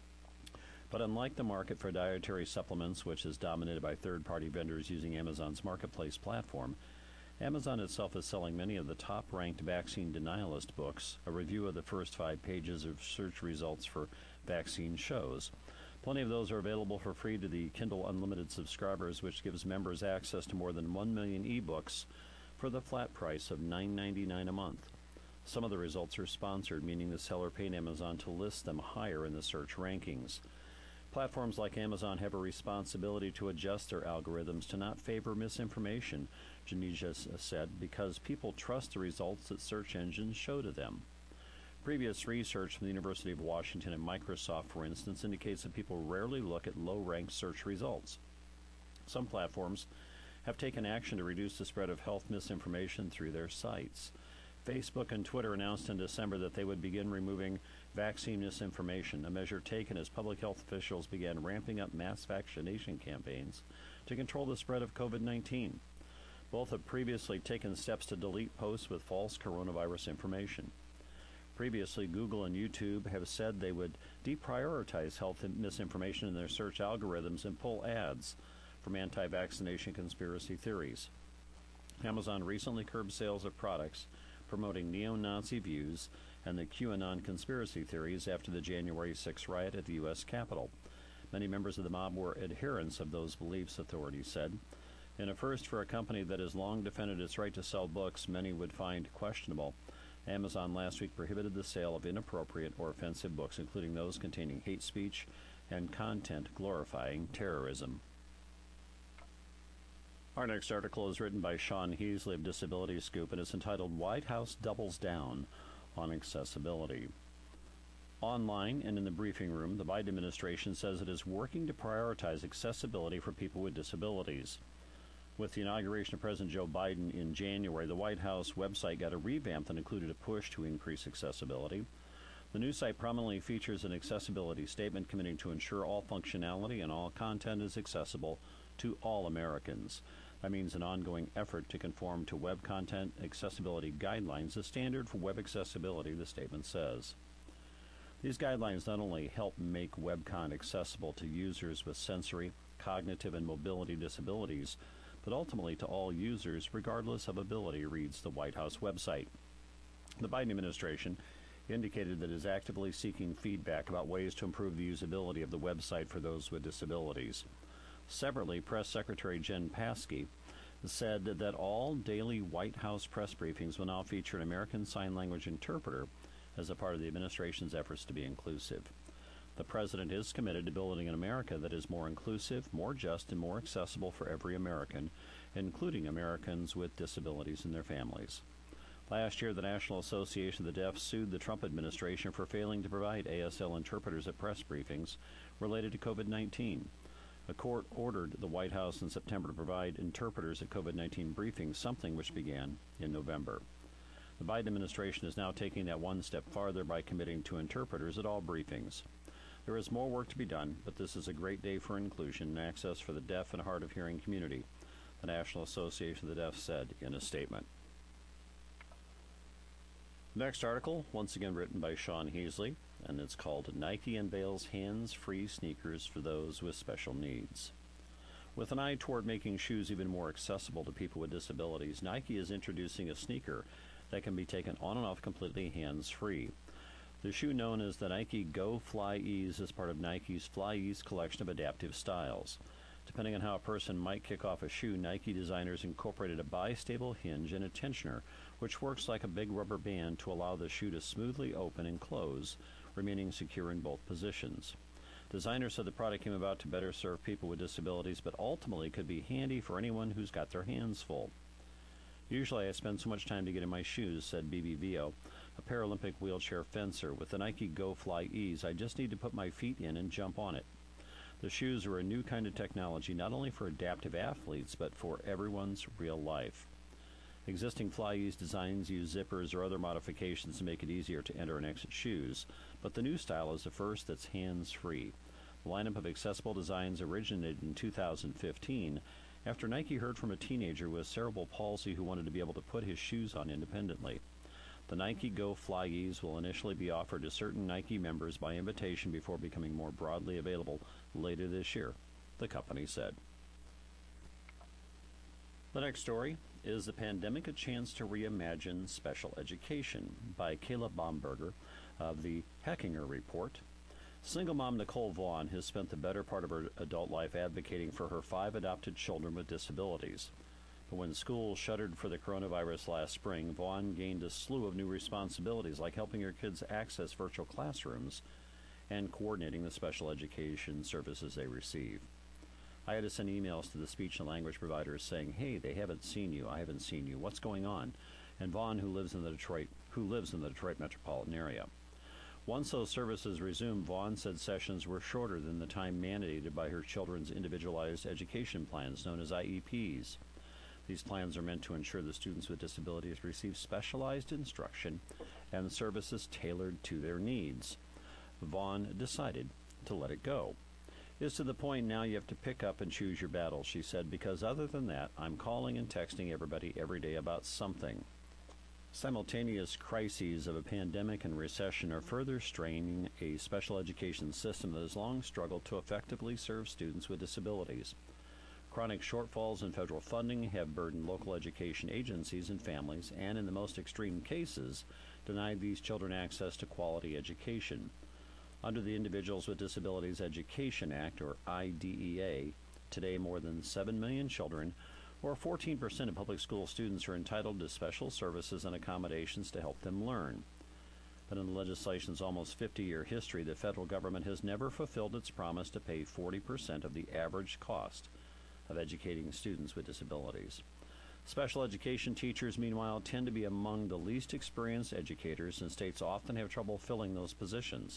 But unlike the market for dietary supplements, which is dominated by third-party vendors using Amazon's marketplace platform, Amazon itself is selling many of the top-ranked vaccine denialist books. A review of the first 5 pages of search results for vaccine shows. Plenty of those are available for free to the Kindle Unlimited subscribers, which gives members access to more than 1 million ebooks for the flat price of $9.99 a month. Some of the results are sponsored, meaning the seller paid Amazon to list them higher in the search rankings. Platforms like Amazon have a responsibility to adjust their algorithms to not favor misinformation, Janija said, because people trust the results that search engines show to them. Previous research from the University of Washington and Microsoft, for instance, indicates that people rarely look at low-ranked search results. Some platforms have taken action to reduce the spread of health misinformation through their sites. Facebook and Twitter announced in December that they would begin removing vaccine misinformation, a measure taken as public health officials began ramping up mass vaccination campaigns to control the spread of COVID-19. Both have previously taken steps to delete posts with false coronavirus information. Previously, Google and YouTube have said they would deprioritize health misinformation in their search algorithms and pull ads from anti-vaccination conspiracy theories. Amazon recently curbed sales of products promoting neo-Nazi views and the QAnon conspiracy theories after the January 6 riot at the U.S. Capitol. Many members of the mob were adherents of those beliefs, authorities said. In a first for a company that has long defended its right to sell books many would find questionable, Amazon last week prohibited the sale of inappropriate or offensive books, including those containing hate speech and content glorifying terrorism. Our next article is written by Sean Heasley of Disability Scoop and is entitled "White House Doubles Down on Accessibility." Online and in the briefing room, the Biden administration says it is working to prioritize accessibility for people with disabilities. With the inauguration of President Joe Biden in January, the White House website got a revamp that included a push to increase accessibility. The new site prominently features an accessibility statement committing to ensure all functionality and all content is accessible to all Americans. That means an ongoing effort to conform to web content accessibility guidelines, the standard for web accessibility, the statement says. These guidelines not only help make webcon accessible to users with sensory, cognitive, and mobility disabilities, but ultimately to all users regardless of ability, reads the White House website. The Biden administration indicated that it is actively seeking feedback about ways to improve the usability of the website for those with disabilities. Separately, Press Secretary Jen Psaki said that all daily White House press briefings will now feature an American Sign Language interpreter as a part of the administration's efforts to be inclusive. The president is committed to building an America that is more inclusive, more just, and more accessible for every American, including Americans with disabilities and their families. Last year, the National Association of the Deaf sued the Trump administration for failing to provide ASL interpreters at press briefings related to COVID-19. A court ordered the White House in September to provide interpreters at COVID-19 briefings, something which began in November. The Biden administration is now taking that one step farther by committing to interpreters at all briefings. There is more work to be done, but this is a great day for inclusion and access for the deaf and hard of hearing community, the National Association of the Deaf said in a statement. Next article, once again written by Sean Heasley, and it's called Nike Unveils Hands-Free Sneakers for Those with Special Needs. With an eye toward making shoes even more accessible to people with disabilities, Nike is introducing a sneaker that can be taken on and off completely hands-free. The shoe, known as the Nike Go Fly Ease, is part of Nike's Fly Ease collection of adaptive styles. Depending on how a person might kick off a shoe, Nike designers incorporated a bistable hinge and a tensioner, which works like a big rubber band to allow the shoe to smoothly open and close, remaining secure in both positions. Designers said the product came about to better serve people with disabilities, but ultimately could be handy for anyone who's got their hands full. Usually I spend so much time to get in my shoes, said Bibi Vio, a Paralympic wheelchair fencer. With the Nike Go Fly Ease, I just need to put my feet in and jump on it. The shoes are a new kind of technology, not only for adaptive athletes, but for everyone's real life. Existing Fly Ease designs use zippers or other modifications to make it easier to enter and exit shoes, but the new style is the first that's hands-free. The lineup of accessible designs originated in 2015 after Nike heard from a teenager with cerebral palsy who wanted to be able to put his shoes on independently. The Nike Go Fly Ease will initially be offered to certain Nike members by invitation before becoming more broadly available later this year, the company said. The next story is The Pandemic: A Chance to Reimagine Special Education by Kayla Bomberger of the Heckinger Report. Single mom Nicole Vaughn has spent the better part of her adult life advocating for her 5 adopted children with disabilities. But when schools shuttered for the coronavirus last spring, Vaughn gained a slew of new responsibilities, like helping her kids access virtual classrooms and coordinating the special education services they receive. I had to send emails to the speech and language providers saying, "Hey, they haven't seen you. I haven't seen you. What's going on?" And Vaughn, who lives in the Detroit metropolitan area. Once those services resumed, Vaughn said sessions were shorter than the time mandated by her children's individualized education plans, known as IEPs. These plans are meant to ensure that students with disabilities receive specialized instruction and services tailored to their needs. Vaughn decided to let it go. It's to the point now you have to pick up and choose your battles, she said, because other than that, I'm calling and texting everybody every day about something. Simultaneous crises of a pandemic and recession are further straining a special education system that has long struggled to effectively serve students with disabilities. Chronic shortfalls in federal funding have burdened local education agencies and families, and in the most extreme cases, denied these children access to quality education. Under the Individuals with Disabilities Education Act, or IDEA, today more than 7 million children, or 14% of public school students, are entitled to special services and accommodations to help them learn. But in the legislation's almost 50-year history, the federal government has never fulfilled its promise to pay 40% of the average cost of educating students with disabilities. Special education teachers, meanwhile, tend to be among the least experienced educators, and states often have trouble filling those positions.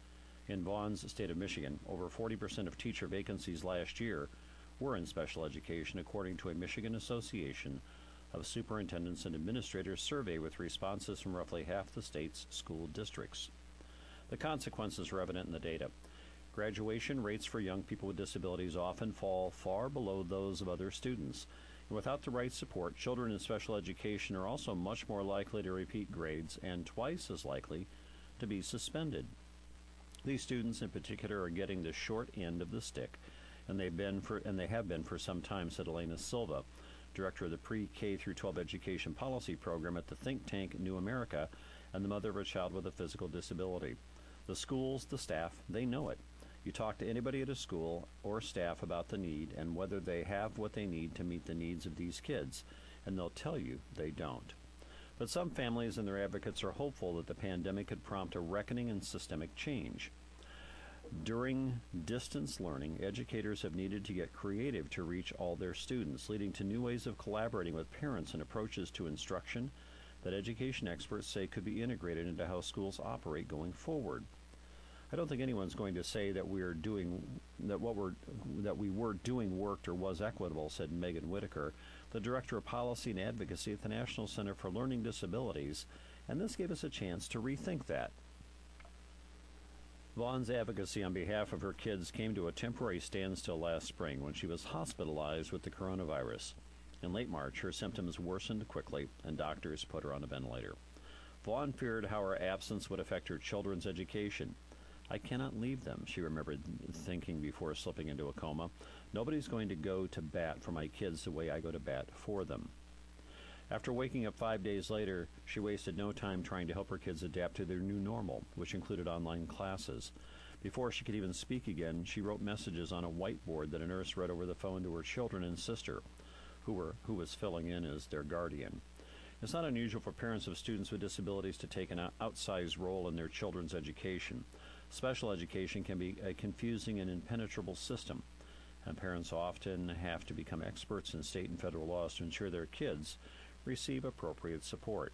In Vaughn's state of Michigan, over 40% of teacher vacancies last year were in special education, according to a Michigan Association of Superintendents and Administrators survey with responses from roughly half the state's school districts. The consequences are evident in the data. Graduation rates for young people with disabilities often fall far below those of other students. And without the right support, children in special education are also much more likely to repeat grades and twice as likely to be suspended. These students in particular are getting the short end of the stick, and they have been for some time, said Elena Silva, director of the Pre-K through 12 Education Policy Program at the think tank New America, and the mother of a child with a physical disability. The schools, the staff, they know it. You talk to anybody at a school or staff about the need and whether they have what they need to meet the needs of these kids, and they'll tell you they don't. But some families and their advocates are hopeful that the pandemic could prompt a reckoning and systemic change. During distance learning, educators have needed to get creative to reach all their students, leading to new ways of collaborating with parents and approaches to instruction that education experts say could be integrated into how schools operate going forward. I don't think anyone's going to say that we were doing worked or was equitable, said Megan Whitaker, the Director of Policy and Advocacy at the National Center for Learning Disabilities, and this gave us a chance to rethink that. Vaughn's advocacy on behalf of her kids came to a temporary standstill last spring when she was hospitalized with the coronavirus. In late March, her symptoms worsened quickly, and doctors put her on a ventilator. Vaughn feared how her absence would affect her children's education. I cannot leave them, she remembered thinking before slipping into a coma. Nobody's going to go to bat for my kids the way I go to bat for them. After waking up 5 days later, she wasted no time trying to help her kids adapt to their new normal, which included online classes. Before she could even speak again, she wrote messages on a whiteboard that a nurse read over the phone to her children and sister, who was filling in as their guardian. It's not unusual for parents of students with disabilities to take an outsized role in their children's education. Special education can be a confusing and impenetrable system, and parents often have to become experts in state and federal laws to ensure their kids receive appropriate support.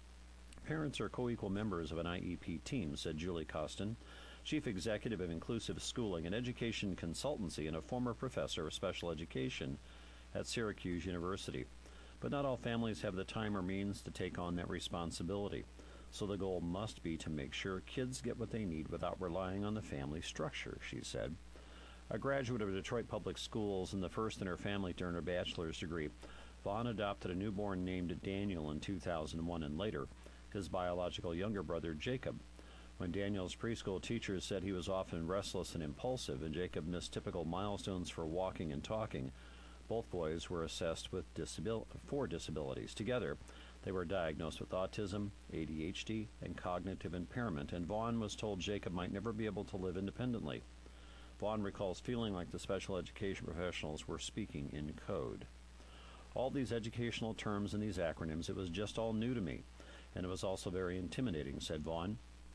Parents are co-equal members of an IEP team, said Julie Costin, Chief Executive of Inclusive Schooling, an education consultancy and a former professor of special education at Syracuse University. But not all families have the time or means to take on that responsibility, so the goal must be to make sure kids get what they need without relying on the family structure, she said. A graduate of Detroit Public Schools and the first in her family to earn her bachelor's degree, Vaughn adopted a newborn named Daniel in 2001 and later his biological younger brother Jacob. When Daniel's preschool teachers said he was often restless and impulsive and Jacob missed typical milestones for walking and talking, both boys were assessed with disabilities. Together, they were diagnosed with autism, ADHD, and cognitive impairment, and Vaughn was told Jacob might never be able to live independently. Vaughn recalls feeling like the special education professionals were speaking in code. All these educational terms and these acronyms, it was just all new to me, and it was also very intimidating, said Vaughn.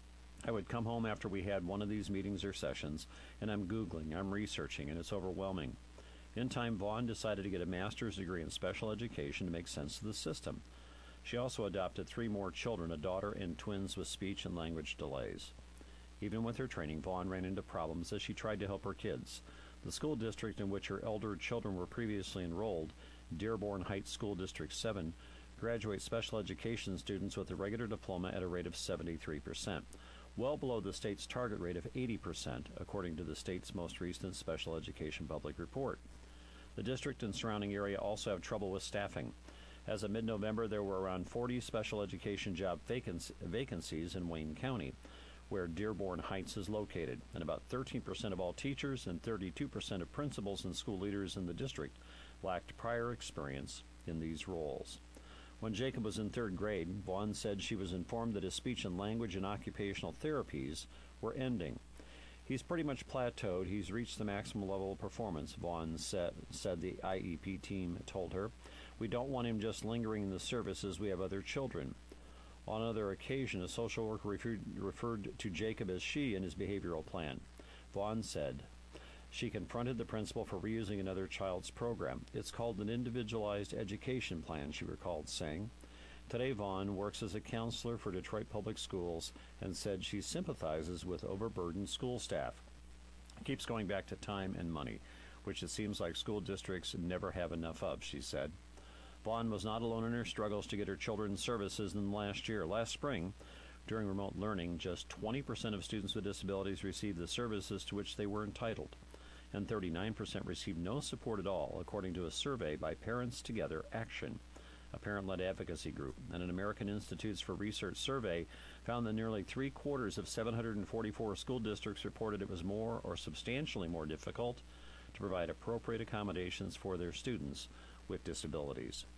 I would come home after we had one of these meetings or sessions, and I'm Googling, I'm researching, and it's overwhelming. In time, Vaughn decided to get a master's degree in special education to make sense of the system. She also adopted 3 more children, a daughter and twins with speech and language delays. Even with her training, Vaughn ran into problems as she tried to help her kids. The school district in which her elder children were previously enrolled, Dearborn Heights School District 7, graduates special education students with a regular diploma at a rate of 73%, well below the state's target rate of 80%, according to the state's most recent special education public report. The district and surrounding area also have trouble with staffing. As of mid-November, there were around 40 special education job vacancies in Wayne County, where Dearborn Heights is located, and about 13% of all teachers and 32% of principals and school leaders in the district lacked prior experience in these roles. When Jacob was in 3rd grade, Vaughn said she was informed that his speech and language and occupational therapies were ending. He's pretty much plateaued. He's reached the maximum level of performance, Vaughn said the IEP team told her. We don't want him just lingering in the services. We have other children. On another occasion, a social worker referred to Jacob as she in his behavioral plan. Vaughn said she confronted the principal for reusing another child's program. It's called an individualized education plan, she recalled saying. Today, Vaughn works as a counselor for Detroit Public Schools and said she sympathizes with overburdened school staff. It keeps going back to time and money, which it seems like school districts never have enough of, she said. Vaughn was not alone in her struggles to get her children services in the last year. Last spring, during remote learning, just 20% of students with disabilities received the services to which they were entitled, and 39% received no support at all, according to a survey by Parents Together Action, a parent-led advocacy group. And an American Institutes for Research survey found that nearly 3/4 of 744 school districts reported it was more or substantially more difficult to provide appropriate accommodations for their students with disabilities.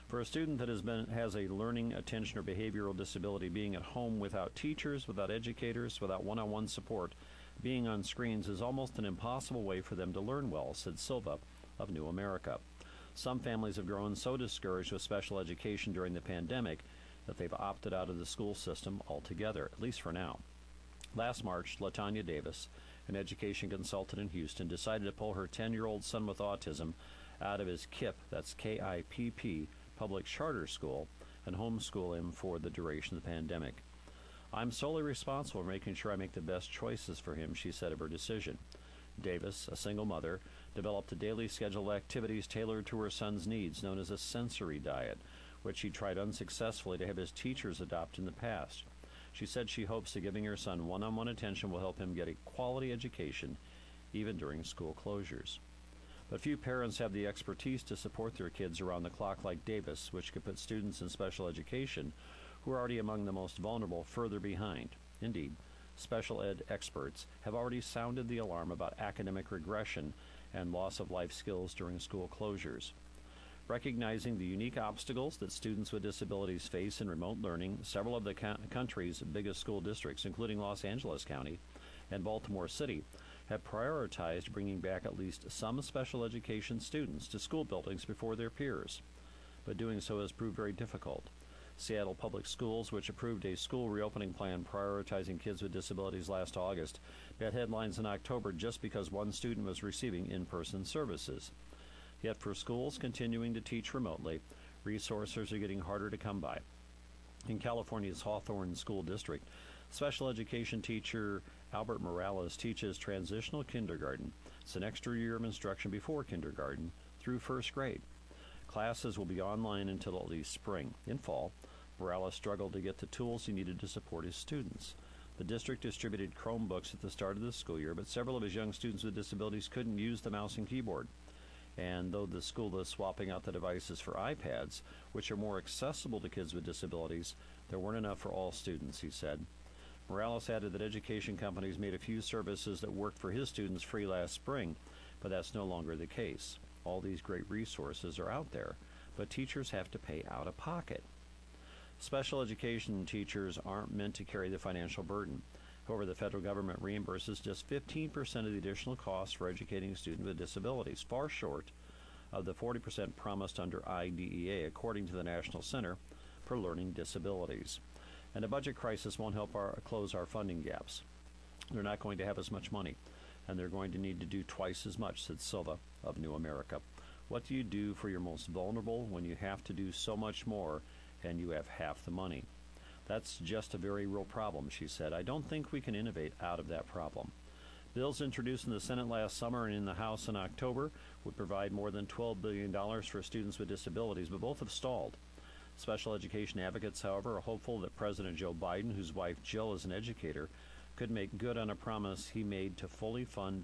For a student that has a learning, attention, or behavioral disability, being at home without teachers, without educators, without one-on-one support, being on screens is almost an impossible way for them to learn well, said Silva of New America. Some families have grown so discouraged with special education during the pandemic that they've opted out of the school system altogether, at least for now. Last March, LaTanya Davis, an education consultant in Houston, decided to pull her 10-year-old son with autism out of his KIPP, that's K-I-P-P, public charter school, and homeschool him for the duration of the pandemic. I'm solely responsible for making sure I make the best choices for him, she said of her decision. Davis, a single mother, developed a daily schedule of activities tailored to her son's needs, known as a sensory diet, which she tried unsuccessfully to have his teachers adopt in the past. She said she hopes that giving her son one-on-one attention will help him get a quality education, even during school closures. But few parents have the expertise to support their kids around the clock like Davis, which could put students in special education, who are already among the most vulnerable, further behind. Indeed, special ed experts have already sounded the alarm about academic regression and loss of life skills during school closures. Recognizing the unique obstacles that students with disabilities face in remote learning, several of the country's biggest school districts, including Los Angeles County and Baltimore City, have prioritized bringing back at least some special education students to school buildings before their peers. But doing so has proved very difficult. Seattle Public Schools, which approved a school reopening plan prioritizing kids with disabilities last August, got headlines in October just because one student was receiving in-person services. Yet for schools continuing to teach remotely, resources are getting harder to come by. In California's Hawthorne School District, special education teacher Albert Morales teaches transitional kindergarten. It's an extra year of instruction before kindergarten through first grade. Classes will be online until at least spring. In fall, Morales struggled to get the tools he needed to support his students. The district distributed Chromebooks at the start of the school year, but several of his young students with disabilities couldn't use the mouse and keyboard. And though the school is swapping out the devices for iPads, which are more accessible to kids with disabilities, there weren't enough for all students, he said. Morales added that education companies made a few services that worked for his students free last spring, but that's no longer the case. All these great resources are out there, but teachers have to pay out of pocket. Special education teachers aren't meant to carry the financial burden. However, the federal government reimburses just 15% of the additional costs for educating students with disabilities, far short of the 40% promised under IDEA, according to the National Center for Learning Disabilities. And a budget crisis won't help close our funding gaps. They're not going to have as much money, and they're going to need to do twice as much, said Silva of New America. What do you do for your most vulnerable when you have to do so much more and you have half the money? That's just a very real problem, she said. I don't think we can innovate out of that problem. Bills introduced in the Senate last summer and in the House in October would provide more than $12 billion for students with disabilities, but both have stalled. Special education advocates, however, are hopeful that President Joe Biden, whose wife Jill is an educator, could make good on a promise he made to fully fund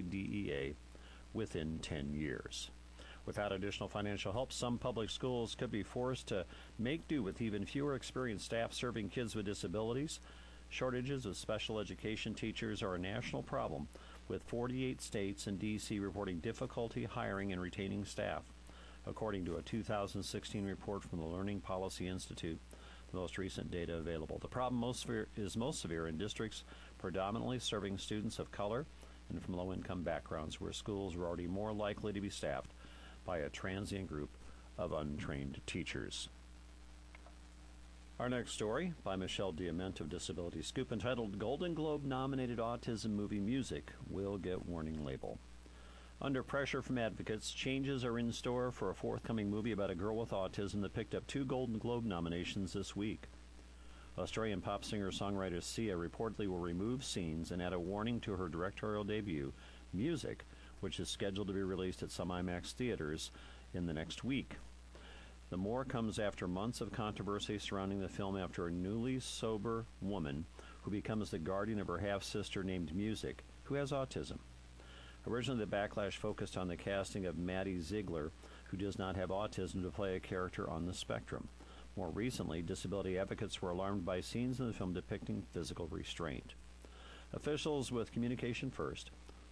IDEA within 10 years. Without additional financial help, some public schools could be forced to make do with even fewer experienced staff serving kids with disabilities. Shortages of special education teachers are a national problem, with 48 states and D.C. reporting difficulty hiring and retaining staff, according to a 2016 report from the Learning Policy Institute, the most recent data available. The problem is most severe in districts predominantly serving students of color and from low-income backgrounds, where schools are already more likely to be staffed by a transient group of untrained teachers. Our next story, by Michelle Diamant of Disability Scoop, entitled Golden Globe-nominated autism movie Music will get warning label. Under pressure from advocates, changes are in store for a forthcoming movie about a girl with autism that picked up 2 Golden Globe nominations this week. Australian pop singer-songwriter Sia reportedly will remove scenes and add a warning to her directorial debut, Music, which is scheduled to be released at some IMAX theaters in the next week. The more comes after months of controversy surrounding the film after a newly sober woman who becomes the guardian of her half-sister named Music, who has autism. Originally, the backlash focused on the casting of Maddie Ziegler, who does not have autism, to play a character on the spectrum. More recently, disability advocates were alarmed by scenes in the film depicting physical restraint. Officials with Communication First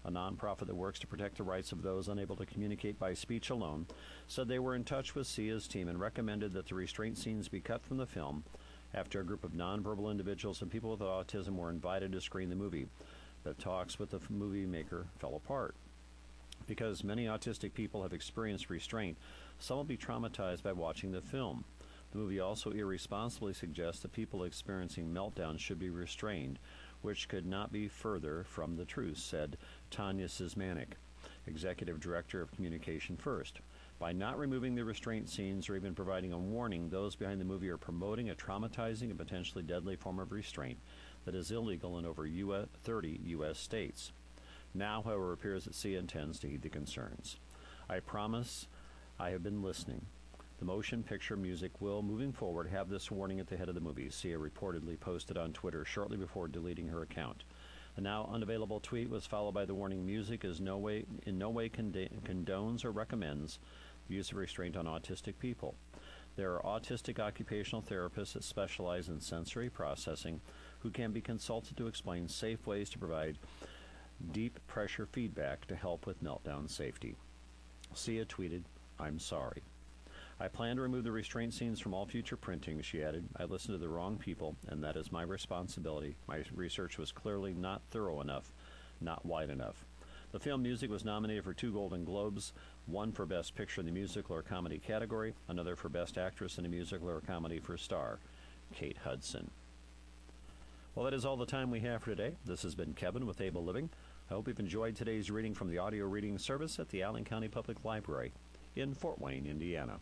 a nonprofit that works to protect the rights of those unable to communicate by speech alone, said they were in touch with Sia's team and recommended that the restraint scenes be cut from the film after a group of nonverbal individuals and people with autism were invited to screen the movie. But talks with the movie maker fell apart. Because many autistic people have experienced restraint, some will be traumatized by watching the film. The movie also irresponsibly suggests that people experiencing meltdowns should be restrained, which could not be further from the truth, said Tanya Sismanik, Executive Director of Communication First. By not removing the restraint scenes or even providing a warning, those behind the movie are promoting a traumatizing and potentially deadly form of restraint that is illegal in over 30 U.S. states. Now, however, it appears that Sia intends to heed the concerns. I promise I have been listening. The motion picture music will, moving forward, have this warning at the head of the movie, Sia reportedly posted on Twitter shortly before deleting her account. The now unavailable tweet was followed by the warning, music is in no way condones or recommends the use of restraint on autistic people. There are autistic occupational therapists that specialize in sensory processing who can be consulted to explain safe ways to provide deep pressure feedback to help with meltdown safety. Sia tweeted, "I'm sorry. I plan to remove the restraint scenes from all future printings," she added. "I listened to the wrong people, and that is my responsibility. My research was clearly not thorough enough, not wide enough." The film music was nominated for 2 Golden Globes, one for Best Picture in the Musical or Comedy category, another for Best Actress in a Musical or Comedy for star Kate Hudson. Well, that is all the time we have for today. This has been Kevin with Able Living. I hope you've enjoyed today's reading from the audio reading service at the Allen County Public Library in Fort Wayne, Indiana.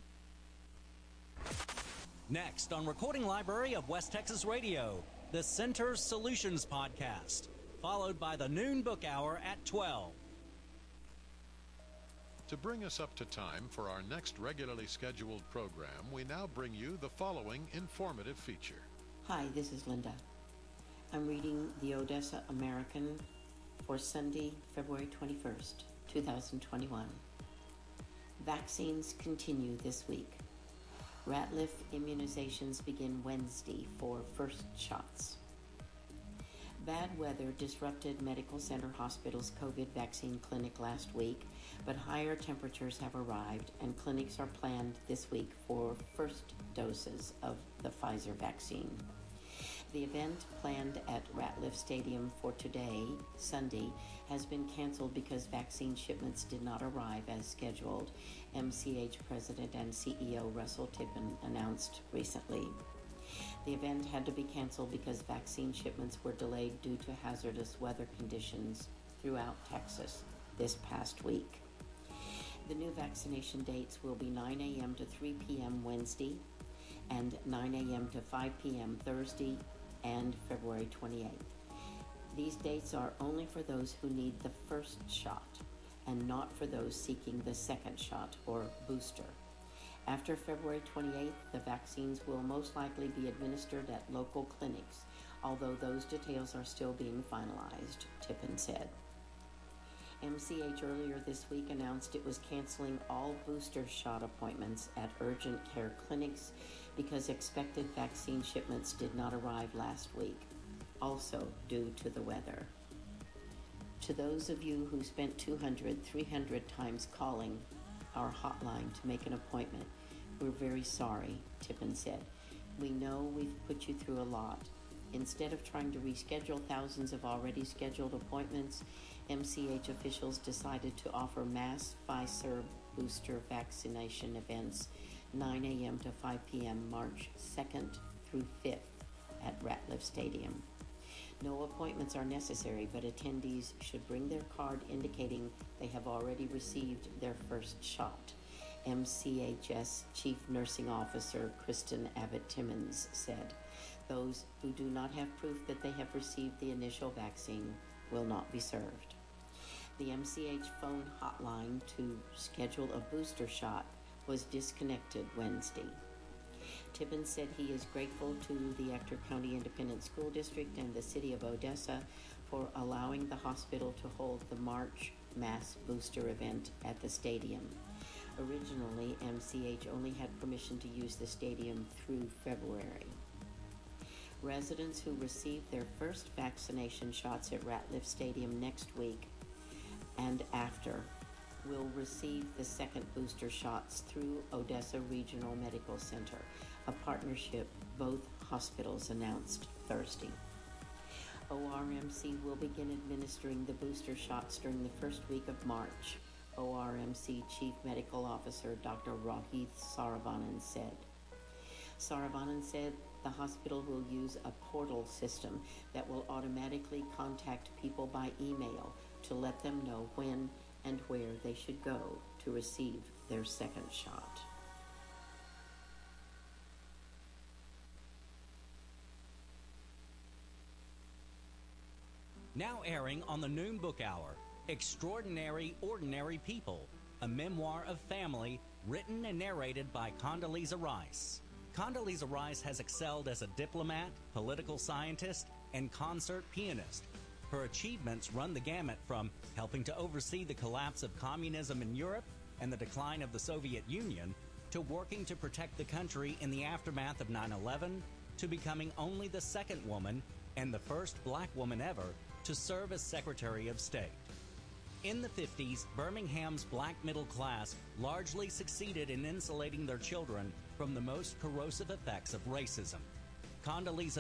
Next on Recording Library of West Texas Radio, the Center Solutions Podcast, followed by the Noon Book Hour at 12. To bring us up to time for our next regularly scheduled program, we now bring you the following informative feature. Hi, this is Linda. I'm reading the Odessa American for Sunday, February 21st, 2021. Vaccines continue this week. Ratliff immunizations begin Wednesday for first shots. Bad weather disrupted Medical Center Hospital's COVID vaccine clinic last week, but higher temperatures have arrived and clinics are planned this week for first doses of the Pfizer vaccine. The event planned at Ratliff Stadium for today, Sunday, has been canceled because vaccine shipments did not arrive as scheduled, MCH President and CEO Russell Tippin announced recently. The event had to be canceled because vaccine shipments were delayed due to hazardous weather conditions throughout Texas this past week. The new vaccination dates will be 9 a.m. to 3 p.m. Wednesday and 9 a.m. to 5 p.m. Thursday and February 28th. These dates are only for those who need the first shot and not for those seeking the second shot or booster. After February 28th, the vaccines will most likely be administered at local clinics, although those details are still being finalized, Tippin said. MCH earlier this week announced it was canceling all booster shot appointments at urgent care clinics because expected vaccine shipments did not arrive last week, also due to the weather. To those of you who spent 200, 300 times calling our hotline to make an appointment, we're very sorry, Tippin said. We know we've put you through a lot. Instead of trying to reschedule thousands of already scheduled appointments, MCH officials decided to offer mass Pfizer booster vaccination events 9 a.m. to 5 p.m. March 2nd through 5th at Ratliff Stadium. No appointments are necessary, but attendees should bring their card indicating they have already received their first shot, MCHS Chief Nursing Officer Kristen Abbott-Timmons said. Those who do not have proof that they have received the initial vaccine will not be served. The MCH phone hotline to schedule a booster shot was disconnected Wednesday. Tippin said he is grateful to the Ector County Independent School District and the City of Odessa for allowing the hospital to hold the March mass booster event at the stadium. Originally, MCH only had permission to use the stadium through February. Residents who receive their first vaccination shots at Ratliff Stadium next week and after will receive the second booster shots through Odessa Regional Medical Center, a partnership both hospitals announced Thursday. ORMC will begin administering the booster shots during the first week of March, ORMC Chief Medical Officer Dr. Rohit Saravanan said. Saravanan said the hospital will use a portal system that will automatically contact people by email to let them know when and where they should go to receive their second shot. Now airing on the Noon Book Hour, Extraordinary Ordinary People, a memoir of family written and narrated by Condoleezza Rice. Condoleezza Rice has excelled as a diplomat, political scientist, and concert pianist. Her achievements run the gamut from helping to oversee the collapse of communism in Europe and the decline of the Soviet Union to working to protect the country in the aftermath of 9/11 to becoming only the second woman and the first black woman ever to serve as Secretary of State. In the 50s, Birmingham's black middle class largely succeeded in insulating their children from the most corrosive effects of racism. Condoleezza